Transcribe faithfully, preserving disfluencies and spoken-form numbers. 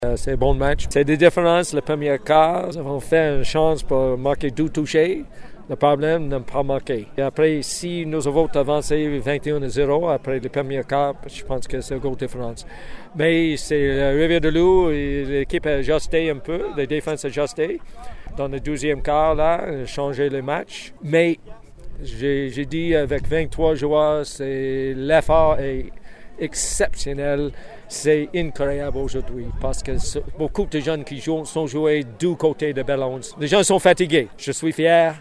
Euh, c'est un bon match. C'est des différences. Le premier quart, nous avons fait une chance pour marquer deux touchés. Le problème, ne pas marquer. Et après, si nous avons avancé vingt et un à zéro après le premier quart, je pense que c'est une grosse différence. Mais c'est la Rivière-du-Loup et l'équipe a ajusté un peu, la défense a ajusté. Dans le deuxième quart, là, changé le match. Mais j'ai, j'ai dit avec vingt-trois joueurs, c'est, l'effort est exceptionnel. C'est incroyable aujourd'hui parce que beaucoup de jeunes qui jouent sont joués du côté de Bellons. Les gens sont fatigués. Je suis fier.